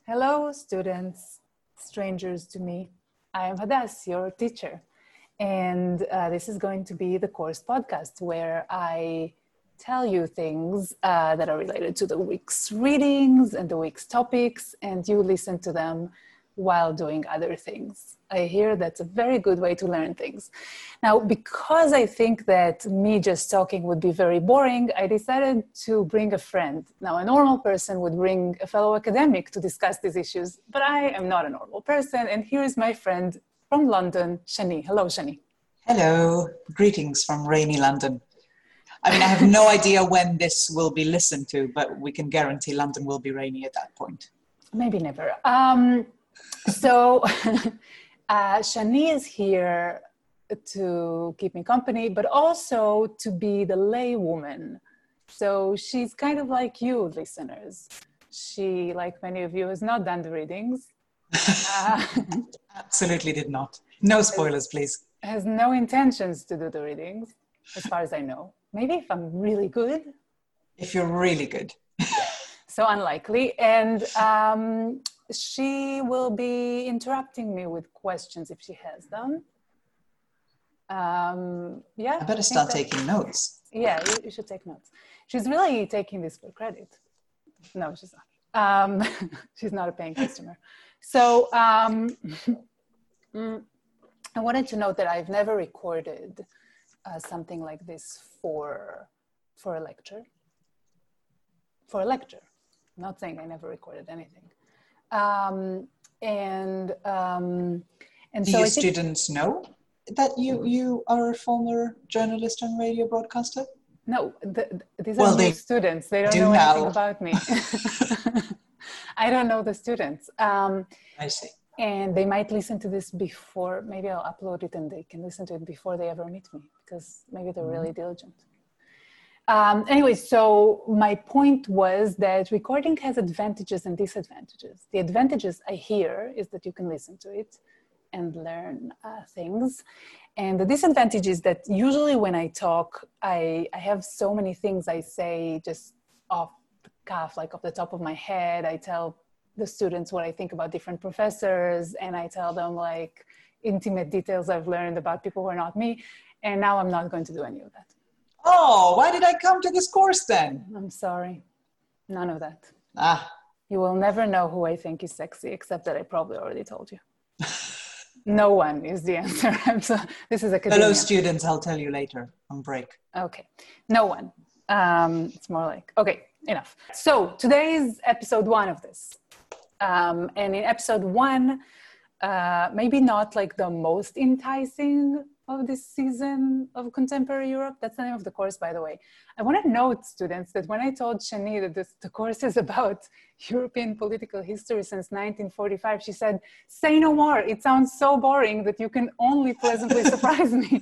Hello, students, strangers to me. I am Hadass, your teacher. And this is going to be the course podcast where I tell you things that are related to the week's readings and the week's topics, and you listen to them while doing other things. I hear that's a very good way to learn things. Now, because I think that me just talking would be very boring, I decided to bring a friend. Now, a normal person would bring a fellow academic to discuss these issues, but I am not a normal person, and here is my friend from London, Shani. Hello, Shani. Hello. Greetings from rainy London. I mean, I have no idea when this will be listened to, but we can guarantee London will be rainy at that point. Maybe never. Shani is here to keep me company, but also to be the lay-woman. So she's kind of like you, listeners. She, like many of you, has not done the readings. Absolutely did not. No spoilers, please. Has no intentions to do the readings, as far as I know. Maybe if I'm really good. If you're really good. So unlikely. And she will be interrupting me with questions if she has them. Yeah. I better start taking notes. Yeah, you should take notes. She's really taking this for credit. No, she's not. She's not a paying customer. So I wanted to note that I've never recorded something like this for a lecture. For a lecture. I'm not saying I never recorded anything. Do so your students know that you are a former journalist and radio broadcaster? No, these are new students. They don't know anything about me. I don't know the students. I see. And they might listen to this before, maybe I'll upload it and they can listen to it before they ever meet me, because maybe they're really diligent. Anyway, so my point was that recording has advantages and disadvantages. The advantages I hear is that you can listen to it and learn things. And the disadvantage is that usually when I talk, I have so many things I say just off the cuff, like off the top of my head. I tell the students what I think about different professors, and I tell them like intimate details I've learned about people who are not me. And now I'm not going to do any of that. Oh, why did I come to this course then? I'm sorry. None of that. Ah. You will never know who I think is sexy, except that I probably already told you. No one is the answer. This is academia. Fellow students, I'll tell you later on break. Okay. No one. It's more like, okay, enough. So today's episode 1 of this. And in episode 1, maybe not like the most enticing of this season of Contemporary Europe. That's the name of the course, by the way. I want to note, students, that when I told Shani that the course is about European political history since 1945, she said, say no more. It sounds so boring that you can only pleasantly surprise me.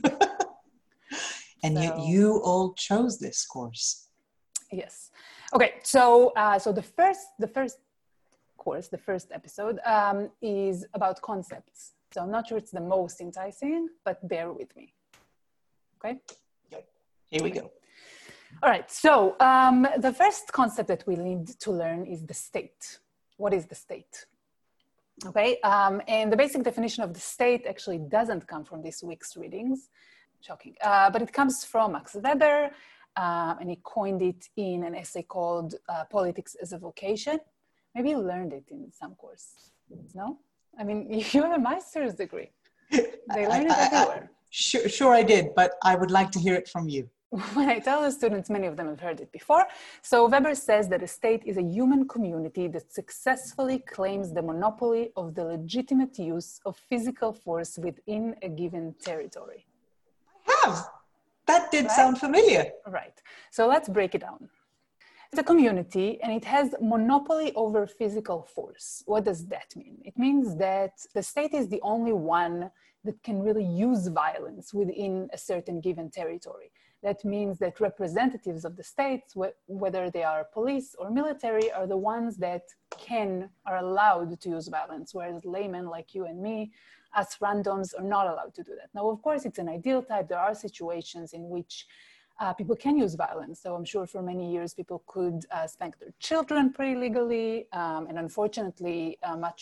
And yet you all chose this course. Yes. Okay, so the first course, the first episode is about concepts. So I'm not sure it's the most enticing, but bear with me. Okay? Here we go. All right. So the first concept that we need to learn is the state. What is the state? Okay. And the basic definition of the state actually doesn't come from this week's readings. Shocking. But it comes from Max Weber, and he coined it in an essay called Politics as a Vocation. Maybe you learned it in some course. No? I mean, you have a master's degree. They learn it everywhere. Sure I did, but I would like to hear it from you. When I tell the students, many of them have heard it before. So Weber says that a state is a human community that successfully claims the monopoly of the legitimate use of physical force within a given territory. I have. That did sound familiar. Right. So let's break it down. It's a community and it has monopoly over physical force. What does that mean? It means that the state is the only one that can really use violence within a certain given territory. That means that representatives of the states, whether they are police or military, are the ones that are allowed to use violence, whereas laymen like you and me, us randoms, are not allowed to do that. Now, of course, it's an ideal type. There are situations in which people can use violence. So I'm sure for many years people could spank their children pretty legally, and unfortunately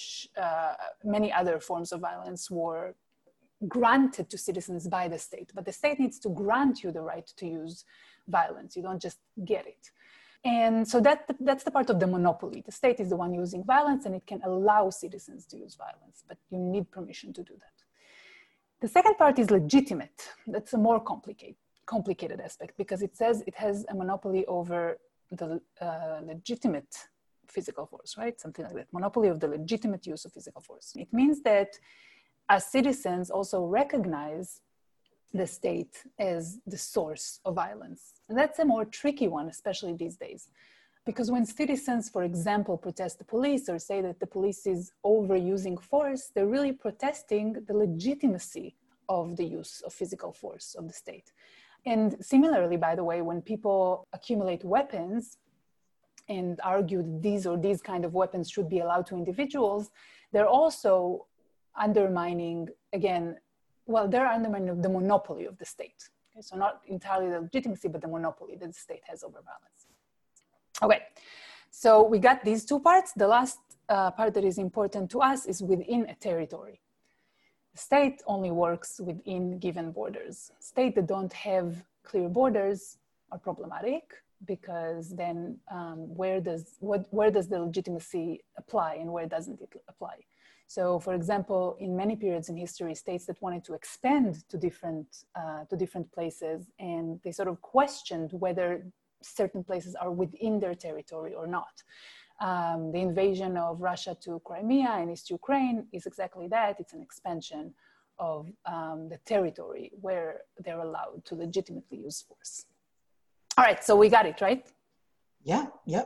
many other forms of violence were granted to citizens by the state. But the state needs to grant you the right to use violence. You don't just get it. And so that's the part of the monopoly. The state is the one using violence, and it can allow citizens to use violence, but you need permission to do that. The second part is legitimate. That's a more complicated aspect, because it says it has a monopoly over the legitimate physical force, right? Something like that, monopoly of the legitimate use of physical force. It means that as citizens also recognize the state as the source of violence. And that's a more tricky one, especially these days. Because when citizens, for example, protest the police or say that the police is overusing force, they're really protesting the legitimacy of the use of physical force of the state. And similarly, by the way, when people accumulate weapons and argue that these kind of weapons should be allowed to individuals, they're also undermining, again, they're undermining the monopoly of the state. Okay, so not entirely the legitimacy, but the monopoly that the state has over violence. Okay, so we got these two parts. The last part that is important to us is within a territory. The state only works within given borders. States that don't have clear borders are problematic, because then where does the legitimacy apply and where doesn't it apply? So, for example, in many periods in history, states that wanted to expand to different places, and they sort of questioned whether certain places are within their territory or not. The invasion of Russia to Crimea in East Ukraine is exactly that. It's an expansion of the territory where they're allowed to legitimately use force. All right, so we got it, right? Yeah,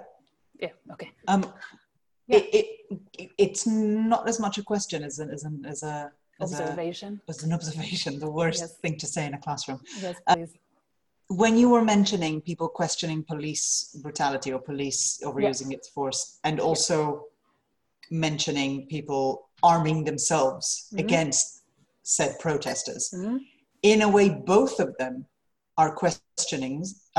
okay. Yeah. It's not as much a question as an observation. As an observation, the worst thing to say in a classroom. Yes, please. When you were mentioning people questioning police brutality or police overusing its force, and also mentioning people arming themselves against said protesters, in a way, both of them are questioning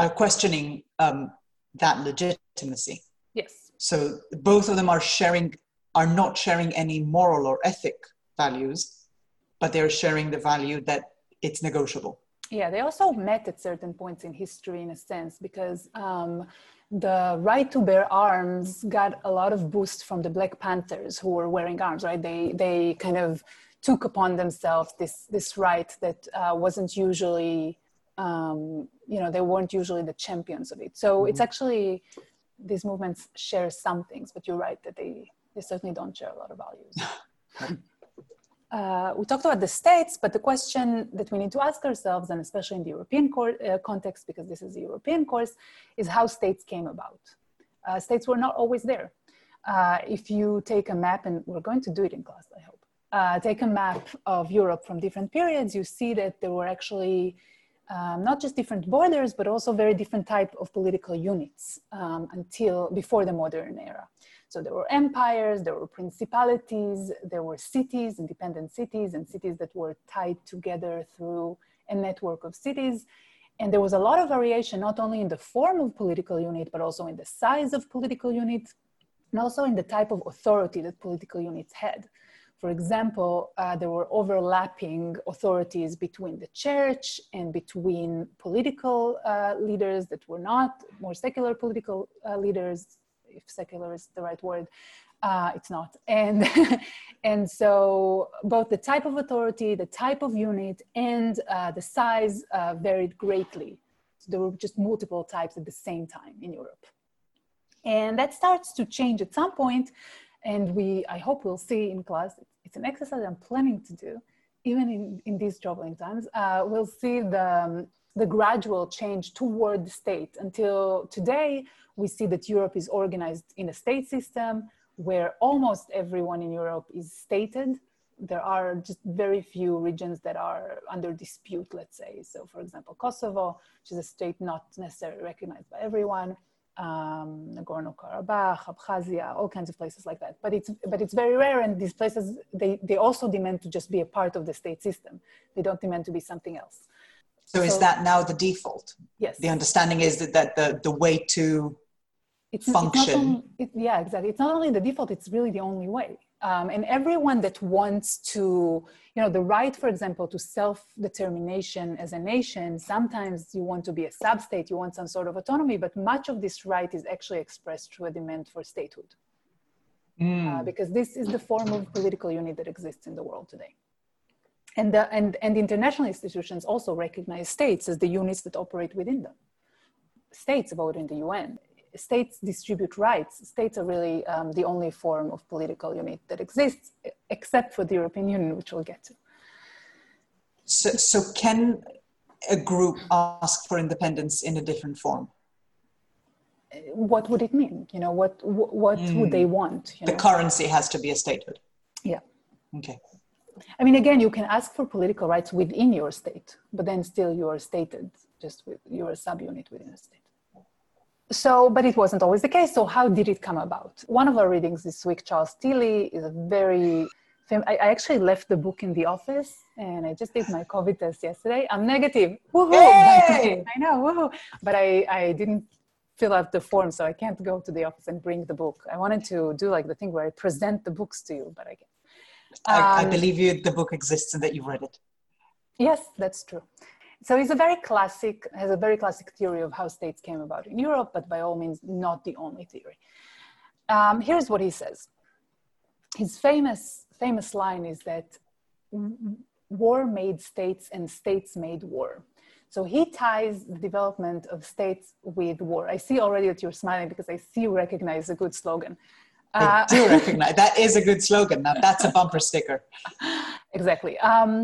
that legitimacy. Yes. So both of them are not sharing any moral or ethic values, but they're sharing the value that it's negotiable. Yeah, they also met at certain points in history, in a sense, because the right to bear arms got a lot of boost from the Black Panthers who were wearing arms, right? They kind of took upon themselves this right that wasn't usually, they weren't usually the champions of it. So it's actually, these movements share some things, but you're right that they certainly don't share a lot of values. We talked about the states, but the question that we need to ask ourselves, and especially in the European context, because this is a European course, is how states came about. States were not always there. If you take a map, and we're going to do it in class, I hope, take a map of Europe from different periods, you see that there were actually not just different borders, but also very different type of political units before the modern era. So there were empires, there were principalities, there were cities, independent cities, and cities that were tied together through a network of cities. And there was a lot of variation, not only in the form of political unit, but also in the size of political unit, and also in the type of authority that political units had. For example, there were overlapping authorities between the church and between political leaders that were not more secular political leaders, if secular is the right word, it's not. And so both the type of authority, the type of unit, and the size varied greatly. So there were just multiple types at the same time in Europe. And that starts to change at some point, and I hope we'll see in class, it's an exercise I'm planning to do, even in these troubling times. We'll see the gradual change toward the state. Until today, we see that Europe is organized in a state system where almost everyone in Europe is stated. There are just very few regions that are under dispute, let's say. So for example, Kosovo, which is a state not necessarily recognized by everyone, Nagorno-Karabakh, Abkhazia, all kinds of places like that. But it's very rare, and these places, they also demand to just be a part of the state system. They don't demand to be something else. So is that now the default? Yes. The understanding is that the way to function. Yeah, exactly. It's not only the default, it's really the only way. And everyone that wants to, the right, for example, to self-determination as a nation, sometimes you want to be a sub-state, you want some sort of autonomy, but much of this right is actually expressed through a demand for statehood. Because this is the form of political unit that exists in the world today. And international institutions also recognize states as the units that operate within them. States vote in the UN. States distribute rights. States are really the only form of political unit that exists, except for the European Union, which we'll get to. So can a group ask for independence in a different form? What would it mean? What would they want? The currency has to be a statehood. Yeah. Okay. I mean, again, you can ask for political rights within your state, but then still you are stated, you're a subunit within a state. So, but it wasn't always the case. So how did it come about? One of our readings this week, Charles Tilly, is a very I actually left the book in the office and I just did my COVID test yesterday. I'm negative. Woohoo! Yay! I know, woohoo! But I didn't fill out the form, so I can't go to the office and bring the book. I wanted to do like the thing where I present the books to you, but I can't. I believe you, the book exists and that you've read it. Yes, that's true. So it's has a very classic theory of how states came about in Europe, but by all means, not the only theory. Here's what he says. His famous line is that war made states and states made war. So he ties the development of states with war. I see already that you're smiling because I see you recognize a good slogan. I do recognize, that is a good slogan. Now that's a bumper sticker. Exactly.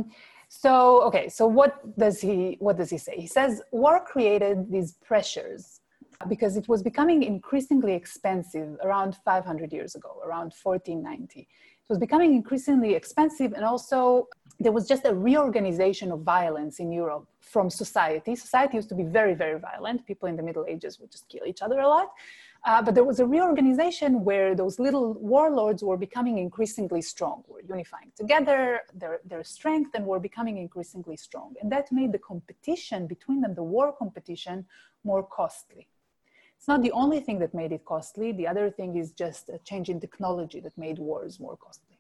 So what does he say? He says war created these pressures because it was becoming increasingly expensive around 500 years ago, around 1490. It was becoming increasingly expensive, and also there was just a reorganization of violence in Europe from society. Society used to be very, very violent. People in the Middle Ages would just kill each other a lot. But there was a reorganization where those little warlords were becoming increasingly strong, were unifying together their strength and were becoming increasingly strong. And that made the competition between them, the war competition, more costly. It's not the only thing that made it costly. The other thing is just a change in technology that made wars more costly.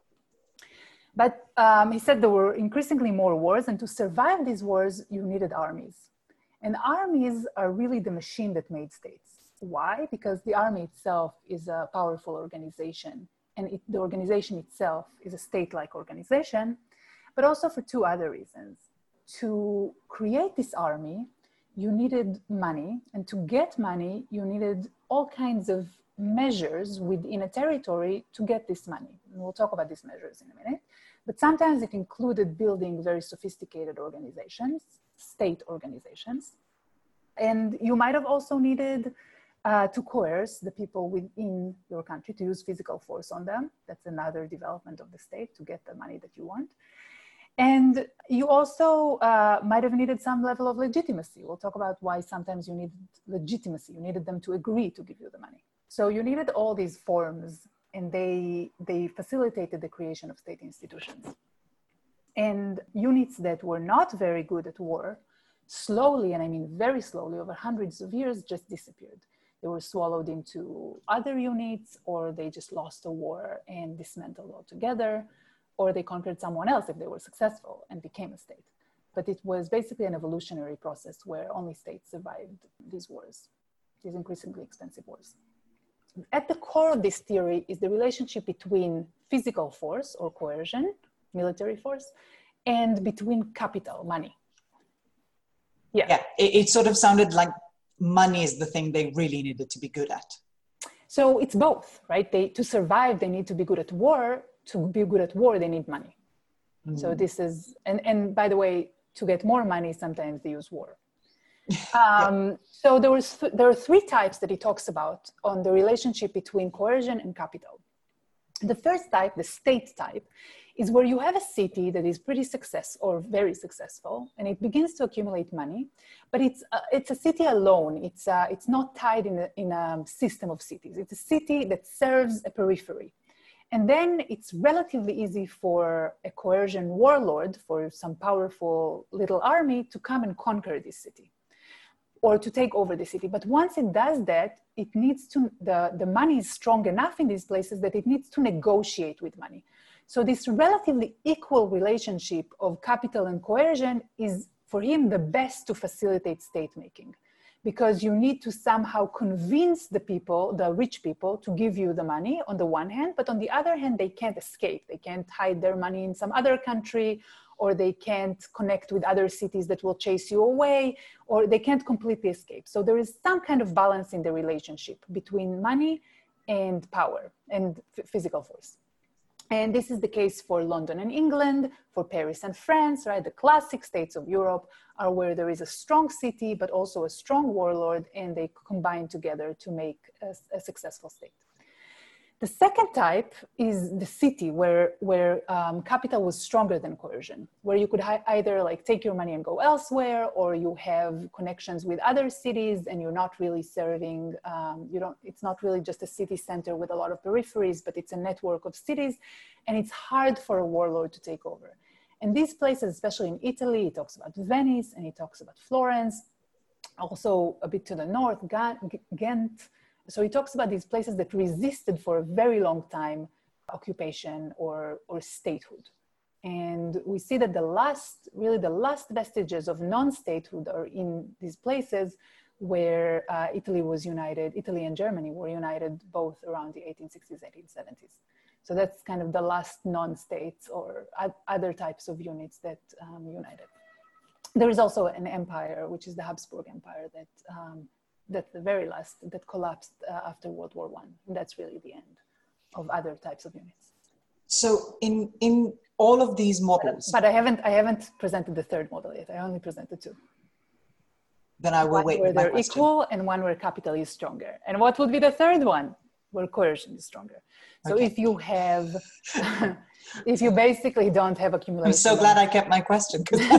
But he said there were increasingly more wars, and to survive these wars, you needed armies. And armies are really the machine that made states. Why? Because the army itself is a powerful organization, and the organization itself is a state-like organization, but also for two other reasons. To create this army, you needed money, and to get money, you needed all kinds of measures within a territory to get this money. And we'll talk about these measures in a minute. But sometimes it included building very sophisticated organizations, state organizations. And you might have also needed to coerce the people within your country, to use physical force on them. That's another development of the state, to get the money that you want. And you also might have needed some level of legitimacy. We'll talk about why sometimes you need legitimacy. You needed them to agree to give you the money. So you needed all these forms, and they facilitated the creation of state institutions. And units that were not very good at war, slowly, and I mean very slowly, over hundreds of years, just disappeared. They were swallowed into other units, or they just lost a war and dismantled altogether, or they conquered someone else if they were successful and became a state. But it was basically an evolutionary process where only states survived these wars, these increasingly expensive wars. At the core of this theory is the relationship between physical force or coercion, military force, and between capital, money. Yeah, it sort of sounded like money is the thing they really needed to be good at. So it's both, right? To survive, they need to be good at war. To be good at war, they need money. Mm. So this is, and by the way, to get more money, sometimes they use war. So there are three types that he talks about on the relationship between coercion and capital. The first type, the state type, is where you have a city that is pretty successful or very successful, and it begins to accumulate money, but it's a city alone. It's not tied in a system of cities. It's a city that serves a periphery. And then it's relatively easy for a coercion warlord, for some powerful little army to come and conquer this city or to take over the city. But once it does that, it needs to, the money is strong enough in these places that it needs to negotiate with money. So this relatively equal relationship of capital and coercion is for him the best to facilitate state making, because you need to somehow convince the people, the rich people, to give you the money on the one hand, but on the other hand, they can't escape. They can't hide their money in some other country, or they can't connect with other cities that will chase you away, or they can't completely escape. So there is some kind of balance in the relationship between money and power and physical force. And this is the case for London and England, for Paris and France, right? The classic states of Europe are where there is a strong city, but also a strong warlord, and they combine together to make a successful state. The second type is the city where capital was stronger than coercion, where you could either like take your money and go elsewhere, or you have connections with other cities and you're not really serving, it's not really just a city center with a lot of peripheries, but it's a network of cities, and it's hard for a warlord to take over. And these places, especially in Italy, he talks about Venice and he talks about Florence, also a bit to the north, Ghent. So he talks about these places that resisted for a very long time occupation or statehood. And we see that the last vestiges of non-statehood are in these places where Italy and Germany were united both around the 1860s, 1870s. So that's kind of the last non-states or other types of units that united. There is also an empire, which is the Habsburg Empire, that's the very last, that collapsed after World War I. And that's really the end of other types of units. So in all of these models... But I haven't presented the third model yet. I only presented two. Then I will wait with my question. One where they're equal and one where capital is stronger. And what would be the third one? Where coercion is stronger. So if you have, if you basically don't have accumulation... I'm so glad I kept my question.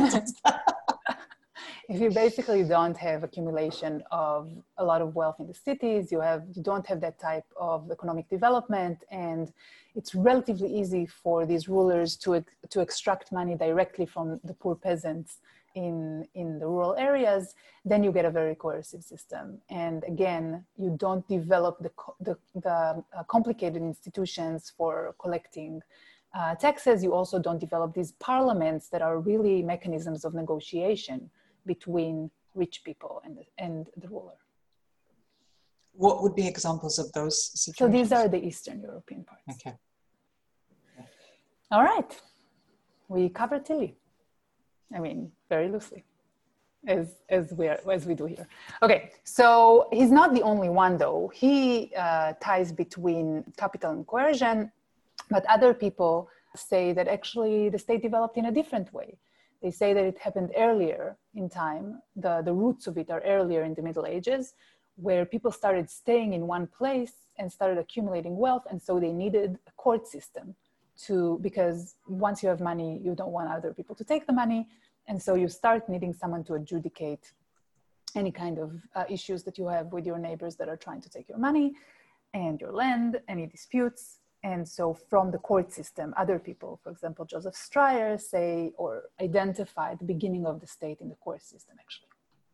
If you basically don't have accumulation of a lot of wealth in the cities, you don't have that type of economic development, and it's relatively easy for these rulers to extract money directly from the poor peasants in the rural areas, then you get a very coercive system. And again, you don't develop the complicated institutions for collecting taxes. You also don't develop these parliaments that are really mechanisms of negotiation between rich people and the ruler. What would be examples of those situations? So these are the Eastern European parts. Okay. Yeah. All right. We covered Tilly. I mean, very loosely, as we do here. Okay, so he's not the only one though. He ties between capital and coercion, but other people say that actually the state developed in a different way. They say that it happened earlier in time. The roots of it are earlier in the Middle Ages, where people started staying in one place and started accumulating wealth. And so they needed a court system because once you have money, you don't want other people to take the money. And so you start needing someone to adjudicate any kind of issues that you have with your neighbors that are trying to take your money and your land, any disputes. And so from the court system, other people, for example, Joseph Stryer, say or identify the beginning of the state in the court system, actually.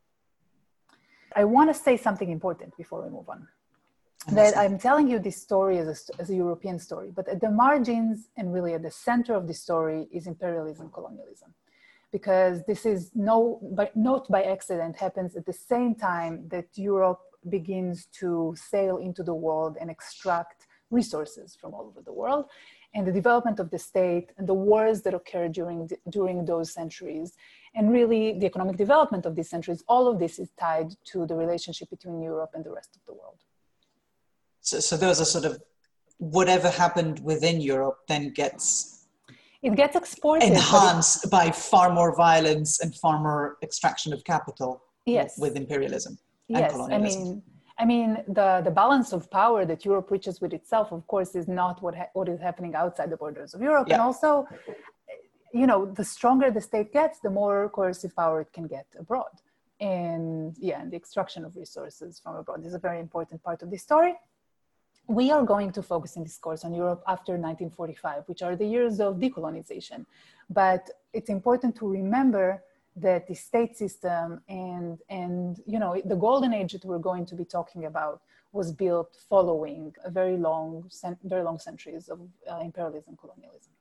I want to say something important before we move on. That I'm telling you this story as a European story, but at the margins and really at the center of the story is imperialism, colonialism. Because this is not by accident happens at the same time that Europe begins to sail into the world and extract resources from all over the world, and the development of the state and the wars that occurred during those centuries, and really the economic development of these centuries, all of this is tied to the relationship between Europe and the rest of the world. So those are sort of, whatever happened within Europe then gets exported, enhanced by far more violence and far more extraction of capital. Yes. With imperialism and colonialism. I mean, the balance of power that Europe reaches with itself, of course, is not what is happening outside the borders of Europe. Yeah. And also, you know, the stronger the state gets, the more coercive power it can get abroad. And yeah, and the extraction of resources from abroad is a very important part of the story. We are going to focus in this course on Europe after 1945, which are the years of decolonization. But it's important to remember that the state system and the golden age that we're going to be talking about was built following a very long centuries of imperialism, colonialism.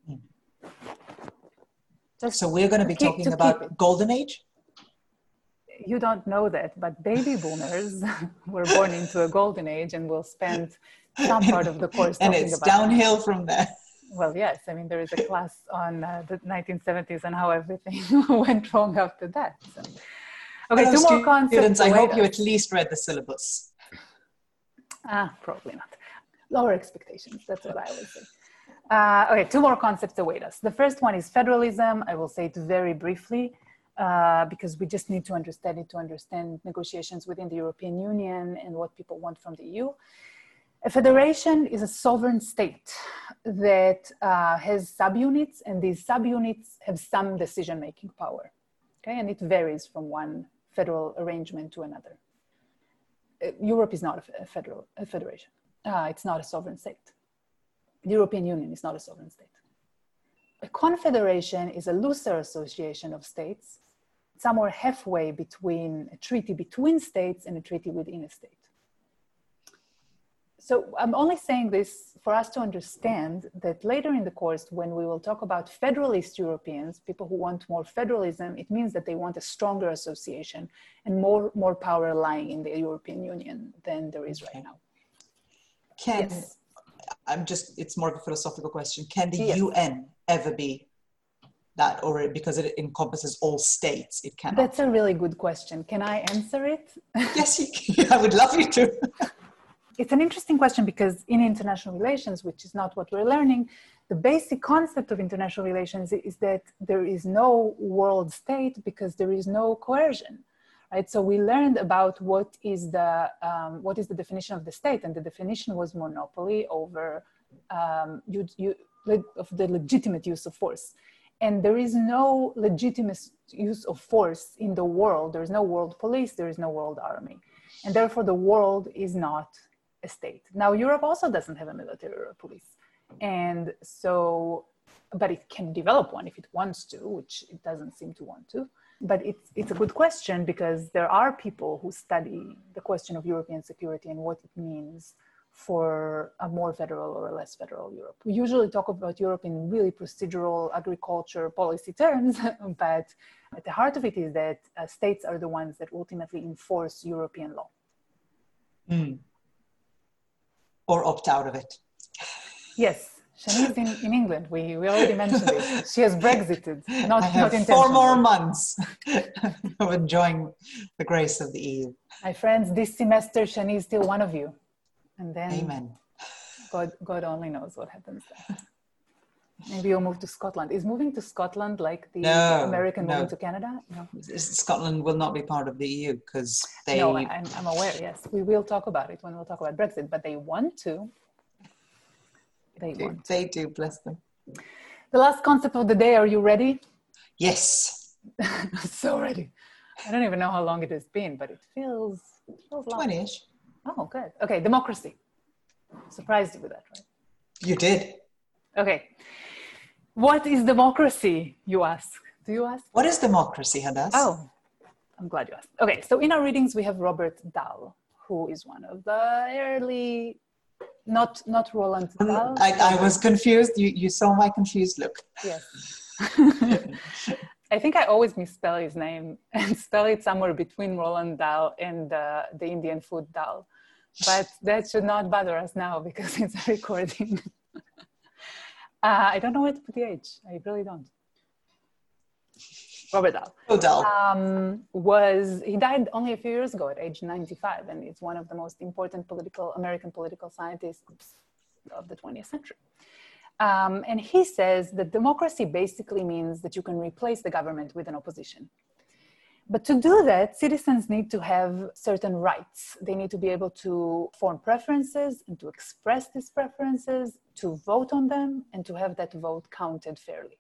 So we're going to be talking about golden age? You don't know that, but baby boomers were born into a golden age and will spend some part of the course talking about. And it's downhill from there. Well, yes. I mean, there is a class on the 1970s and how everything went wrong after that. So. Okay, hello, two more concepts. I hope you at least read the syllabus. Probably not. Lower expectations, that's what I would say. Okay, two more concepts await us. The first one is federalism. I will say it very briefly because we just need to understand it to understand negotiations within the European Union and what people want from the EU. A federation is a sovereign state that has subunits, and these subunits have some decision-making power. Okay, and it varies from one federal arrangement to another. Europe is not a federation. It's not a sovereign state. The European Union is not a sovereign state. A confederation is a looser association of states, somewhere halfway between a treaty between states and a treaty within a state. So I'm only saying this for us to understand that later in the course, when we will talk about federalist Europeans, people who want more federalism, it means that they want a stronger association and more power lying in the European Union than there is right now. Yes. It's more of a philosophical question. Can the UN ever be that, or because it encompasses all states, it cannot? That's a really good question. Can I answer it? Yes, you can. I would love you to. It's an interesting question because in international relations, which is not what we're learning, the basic concept of international relations is that there is no world state because there is no coercion, right? So we learned about what is the definition of the state, and the definition was monopoly over of the legitimate use of force. And there is no legitimate use of force in the world. There is no world police, there is no world army. And therefore the world is not a state. Now, Europe also doesn't have a military or a police. And so, but it can develop one if it wants to, which it doesn't seem to want to. But it's a good question because there are people who study the question of European security and what it means for a more federal or a less federal Europe. We usually talk about Europe in really procedural agriculture policy terms, but at the heart of it is that states are the ones that ultimately enforce European law. Or opt out of it. Yes, Shani's in England. We already mentioned it. She has Brexited, not intentionally. 4 more months of enjoying the grace of the EU. My friends, this semester, Shani is still one of you. And then Amen. God only knows what happens there. Maybe you'll move to Scotland. Is moving to Scotland like the American moving to Canada? No. Scotland will not be part of the EU because they... No, I'm aware, yes. We will talk about it when we'll talk about Brexit, but they want to. They do, bless them. The last concept of the day, are you ready? Yes. So ready. I don't even know how long it has been, but it feels long. 20-ish. Oh, good. Okay, democracy. Surprised you with that, right? You did. Okay. What is democracy, you ask? Do you ask? What is democracy, Hadass? Oh, I'm glad you asked. Okay, so in our readings, we have Robert Dahl, who is one of the early, not Roland Dahl. I was confused. You saw my confused look. Yes. I think I always misspell his name and spell it somewhere between Roland Dahl and the Indian food dal. But that should not bother us now because it's a recording. I don't know where to put the H. I really don't. Robert Dahl. Oh, Dahl. He died only a few years ago at age 95, and he's one of the most important American political scientists of the 20th century. And he says that democracy basically means that you can replace the government with an opposition. But to do that, citizens need to have certain rights. They need to be able to form preferences and to express these preferences, to vote on them, and to have that vote counted fairly.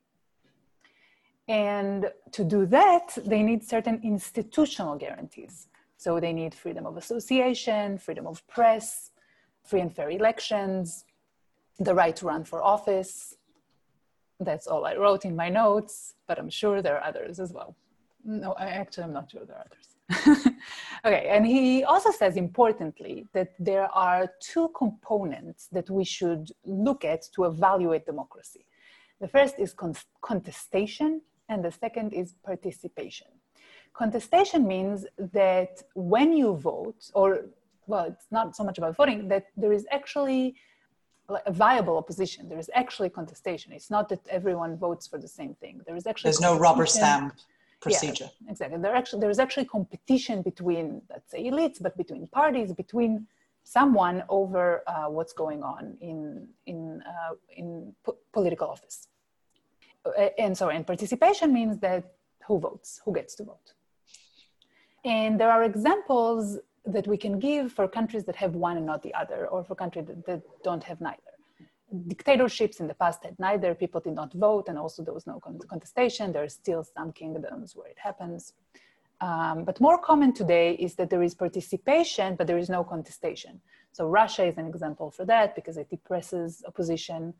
And to do that, they need certain institutional guarantees. So they need freedom of association, freedom of press, free and fair elections, the right to run for office. That's all I wrote in my notes, but I'm sure there are others as well. No, I'm not sure there are others. Okay, and he also says, importantly, that there are two components that we should look at to evaluate democracy. The first is contestation, and the second is participation. Contestation means that when you vote, or, well, it's not so much about voting, that there is actually a viable opposition. There is actually contestation. It's not that everyone votes for the same thing. There is actually there's no rubber stamp procedure. Yeah, exactly. There is actually competition between, let's say, elites, but between parties, between someone over what's going on in political office. And participation means that who votes, who gets to vote. And there are examples that we can give for countries that have one and not the other, or for countries that don't have neither. Dictatorships in the past had neither. People did not vote, and also there was no contestation. There are still some kingdoms where it happens. But more common today is that there is participation, but there is no contestation. So Russia is an example for that, because it depresses opposition.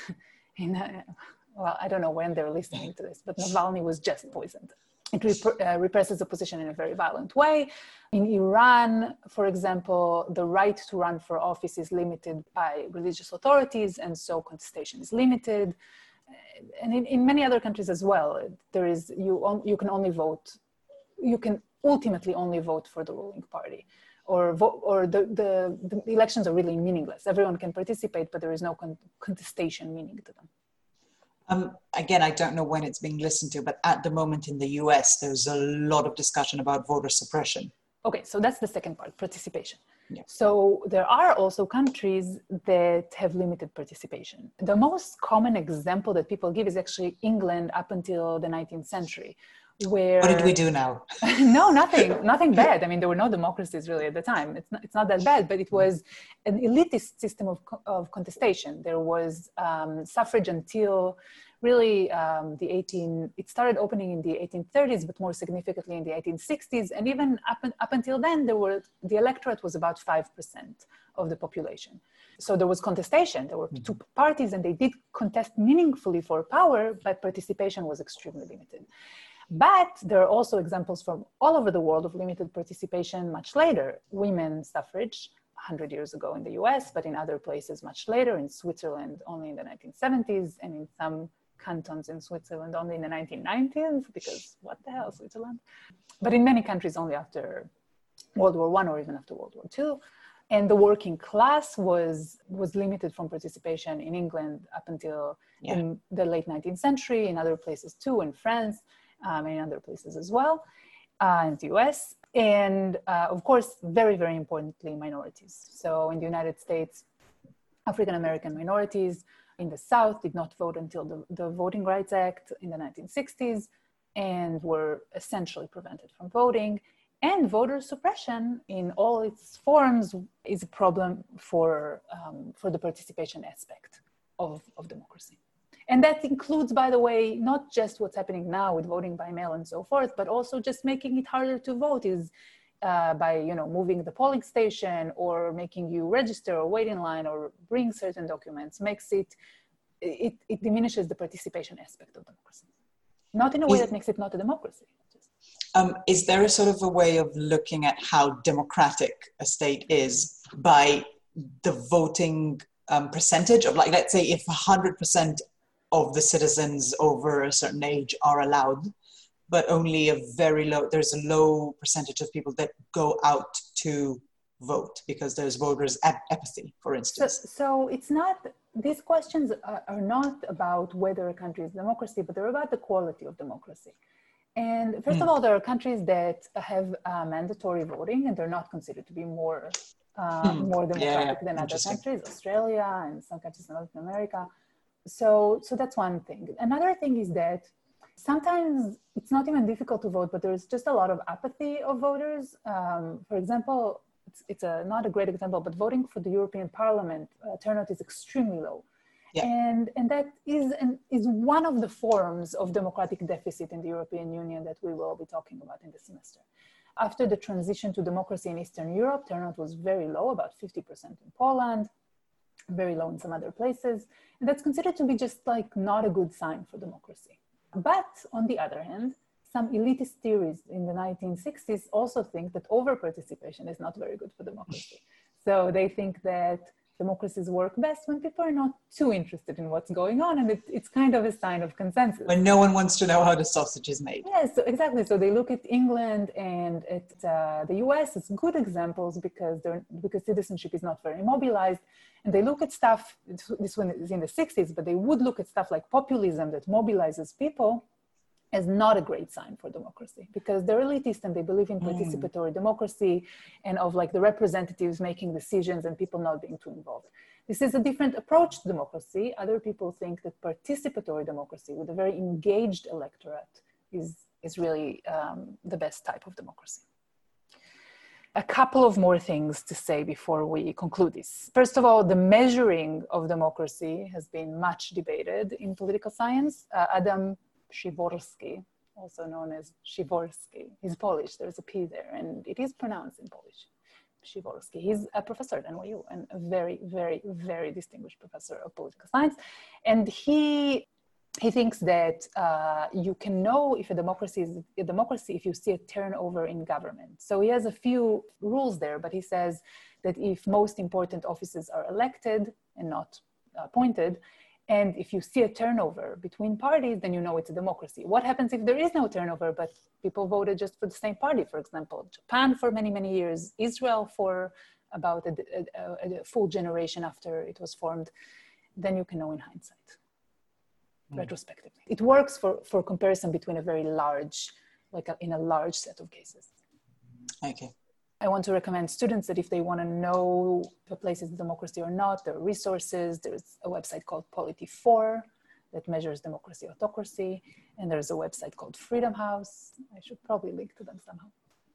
Well, I don't know when they're listening to this, but Navalny was just poisoned. It represses opposition in a very violent way. In Iran, for example, the right to run for office is limited by religious authorities, and so contestation is limited. And in many other countries as well, there is you can only vote. You can ultimately only vote for the ruling party, or the elections are really meaningless. Everyone can participate, but there is no contestation meaning to them. Again, I don't know when it's being listened to, but at the moment in the US, there's a lot of discussion about voter suppression. Okay, so that's the second part, participation. Yeah. So there are also countries that have limited participation. The most common example that people give is actually England up until the 19th century, where... What did we do now? No, nothing bad. I mean, there were no democracies really at the time. It's not that bad, but it was an elitist system of contestation. There was suffrage until really it started opening in the 1830s, but more significantly in the 1860s. And even up until then, the electorate was about 5% of the population. So there was contestation. There were two parties, and they did contest meaningfully for power, but participation was extremely limited. But there are also examples from all over the world of limited participation much later. Women's suffrage, 100 years ago in the US, but in other places much later, in Switzerland only in the 1970s, and in some cantons in Switzerland only in the 1990s, because what the hell, Switzerland? But in many countries only after World War I or even after World War II. And the working class was limited from participation in England up until in the late 19th century, in other places too, in France, and in other places as well, in the US. And of course, very, very importantly, minorities. So in the United States, African-American minorities in the South did not vote until the Voting Rights Act in the 1960s, and were essentially prevented from voting. And voter suppression in all its forms is a problem for the participation aspect of democracy. And that includes, by the way, not just what's happening now with voting by mail and so forth, but also just making it harder to vote is by moving the polling station, or making you register or wait in line or bring certain documents, makes it diminishes the participation aspect of democracy. Not in a way that makes it not a democracy. Is there a sort of a way of looking at how democratic a state is by the voting percentage of, like, let's say if 100% of the citizens over a certain age are allowed, but only there's a low percentage of people that go out to vote because there's voters apathy, for instance. So it's not, these questions are not about whether a country is democracy, but they're about the quality of democracy. And first of all, there are countries that have mandatory voting, and they're not considered to be more democratic than other countries, Australia and some countries in Latin America. So that's one thing. Another thing is that sometimes it's not even difficult to vote, but there's just a lot of apathy of voters. For example, it's not a great example, but voting for the European Parliament turnout is extremely low. Yeah. And that is one of the forms of democratic deficit in the European Union that we will be talking about in the semester. After the transition to democracy in Eastern Europe, turnout was very low, about 50% in Poland, very low in some other places. And that's considered to be just like not a good sign for democracy. But on the other hand, some elitist theories in the 1960s also think that over-participation is not very good for democracy. So they think that democracies work best when people are not too interested in what's going on, and it's kind of a sign of consensus. When no one wants to know how the sausage is made. Yes, so exactly. So they look at England and at the US as good examples because citizenship is not very mobilized. And they look at stuff, this one is in the 60s, but they would look at stuff like populism that mobilizes people as not a great sign for democracy, because they're elitist and they believe in participatory democracy and of like the representatives making decisions and people not being too involved. This is a different approach to democracy. Other people think that participatory democracy with a very engaged electorate is really the best type of democracy. A couple of more things to say before we conclude this. First of all, the measuring of democracy has been much debated in political science. Adam Przeworski, also known as Przeworski. He's Polish, there's a P there, and it is pronounced in Polish, Przeworski. He's a professor at NYU and a very, very, very distinguished professor of political science. And he thinks that you can know if a democracy is a democracy if you see a turnover in government. So he has a few rules there, but he says that if most important offices are elected and not appointed, and if you see a turnover between parties, then you know it's a democracy. What happens if there is no turnover, but people voted just for the same party? For example, Japan for many, many years, Israel for about a full generation after it was formed, then you can know in hindsight, retrospectively. It works for comparison between a very large, in a large set of cases. Okay. I want to recommend students that if they want to know if a place is a democracy or not, there are resources. There's a website called Polity4 that measures democracy autocracy. And there's a website called Freedom House. I should probably link to them somehow.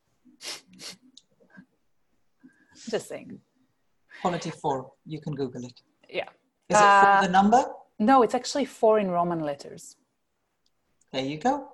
Just saying. Polity4, you can Google it. Yeah. Is it for the number? No, it's actually 4 in Roman letters. There you go.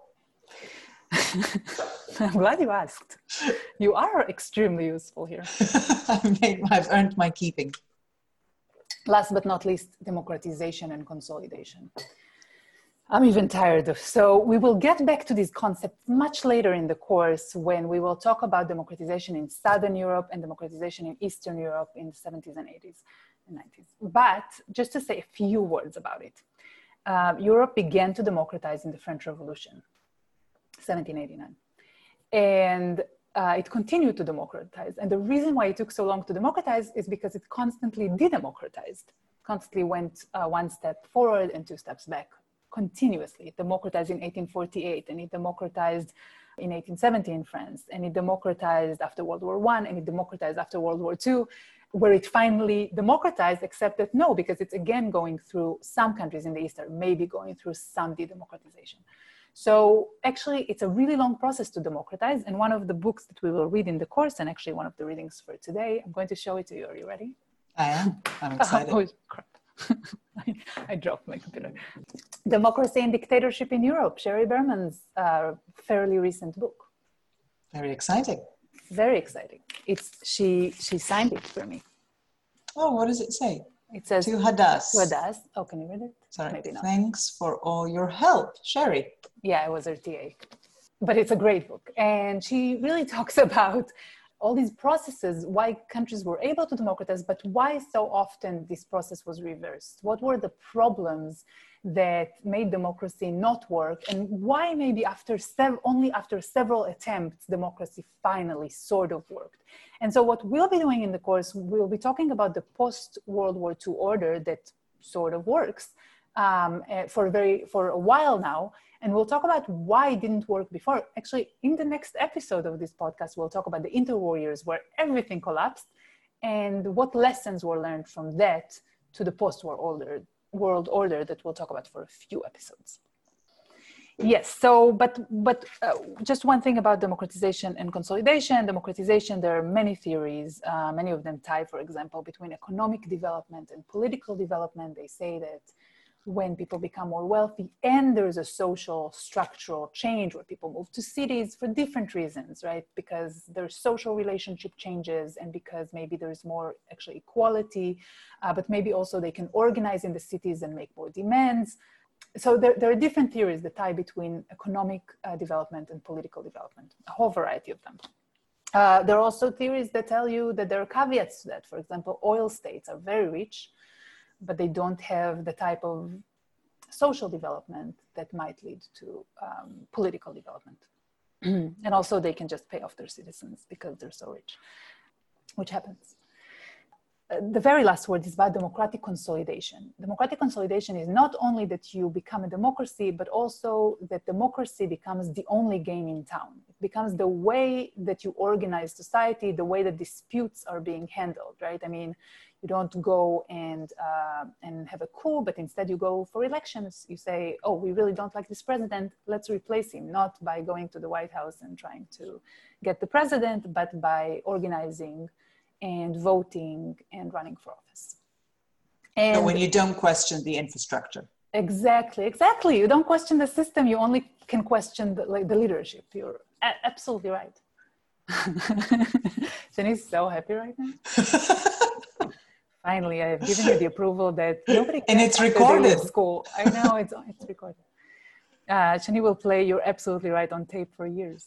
I'm glad you asked. You are extremely useful here. I've earned my keeping. Last but not least, democratization and consolidation. I'm even tired of, so we will get back to these concepts much later in the course when we will talk about democratization in Southern Europe and democratization in Eastern Europe in the 70s and 80s and 90s. But just to say a few words about it. Europe began to democratize in the French Revolution, 1789. And it continued to democratize. And the reason why it took so long to democratize is because it constantly de-democratized, constantly went 1 step forward and 2 steps back, continuously. It democratized in 1848, and it democratized in 1870 in France, and it democratized after World War I, and it democratized after World War II, where it finally democratized, except that no, because it's again going through, some countries in the East are maybe going through some de-democratization. So actually, it's a really long process to democratize. And one of the books that we will read in the course, and actually one of the readings for today, I'm going to show it to you. Are you ready? I am. I'm excited. Oh, crap. I dropped my computer. Democracy and Dictatorship in Europe, Sherry Berman's fairly recent book. Very exciting. Very exciting. She signed it for me. Oh, what does it say? It says, to Hadass. To Hadass. Oh, can you read it? Sorry. Maybe not. Thanks for all your help, Sherry. Yeah, I was her TA. But it's a great book. And she really talks about all these processes, why countries were able to democratize, but why so often this process was reversed. What were the problems that made democracy not work, and why maybe only after several attempts, democracy finally sort of worked. And so what we'll be doing in the course, we'll be talking about the post-World War II order that sort of works for a while now. And we'll talk about why it didn't work before. Actually, in the next episode of this podcast, we'll talk about the interwar years where everything collapsed and what lessons were learned from that to the post-war world order that we'll talk about for a few episodes. Yes, so, but just one thing about democratization and consolidation. Democratization, there are many theories, many of them tie, for example, between economic development and political development. They say that when people become more wealthy and there's a social structural change where people move to cities for different reasons, right? Because their social relationship changes and because maybe there's more actually equality, but maybe also they can organize in the cities and make more demands. So there are different theories that tie between economic development and political development, a whole variety of them. There are also theories that tell you that there are caveats to that. For example, oil states are very rich, but they don't have the type of social development that might lead to political development. And also they can just pay off their citizens because they're so rich, which happens. The very last word is about democratic consolidation. Democratic consolidation is not only that you become a democracy, but also that democracy becomes the only game in town. It becomes the way that you organize society, the way that disputes are being handled, right? I mean, you don't go and have a coup, but instead you go for elections. You say, oh, we really don't like this president, let's replace him, not by going to the White House and trying to get the president, but by organizing and voting and running for office. And so when you don't question the infrastructure. Exactly. You don't question the system, you only can question the leadership. You're absolutely right. Jenny's so happy right now. Finally, I have given you the approval that nobody can. And it's recorded. School. I know it's recorded. Shani will play "You're Absolutely Right" on tape for years.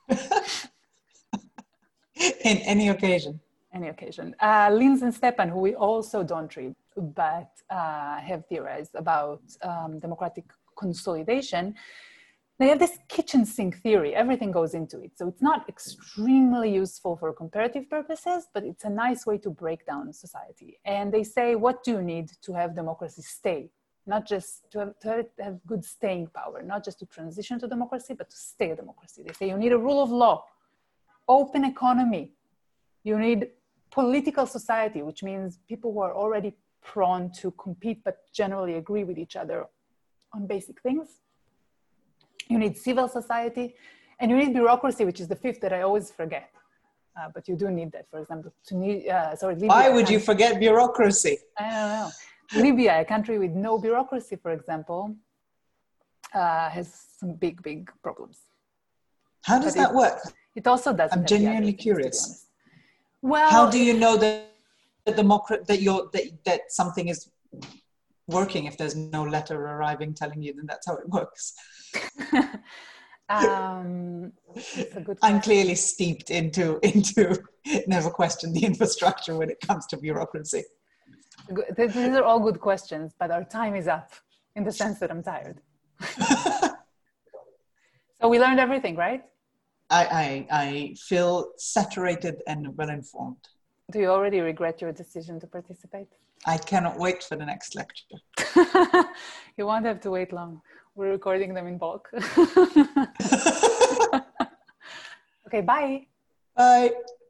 In any occasion. Any occasion. Linz and Stepan, who we also don't read, but have theorized about democratic consolidation. They have this kitchen sink theory. Everything goes into it. So it's not extremely useful for comparative purposes, but it's a nice way to break down society. And they say, what do you need to have democracy stay? Not just to have good staying power, not just to transition to democracy, but to stay a democracy. They say you need a rule of law, open economy. You need political society, which means people who are already prone to compete, but generally agree with each other on basic things. You need civil society, and you need bureaucracy, which is the fifth that I always forget. But you do need that. For example, Libya. Why would you forget bureaucracy? I don't know. Libya, a country with no bureaucracy, for example, has some big problems. How does that work? It also doesn't. I'm genuinely curious. Well, how do you know that that something is working if there's no letter arriving telling you that that's how it works? It's a good question. I'm clearly steeped into never question the infrastructure when it comes to bureaucracy. These are all good questions, but our time is up in the sense that I'm tired. So we learned everything, right? I feel saturated and well informed. Do you already regret your decision to participate? I cannot wait for the next lecture. You won't have to wait long. We're recording them in bulk. Okay, bye. Bye.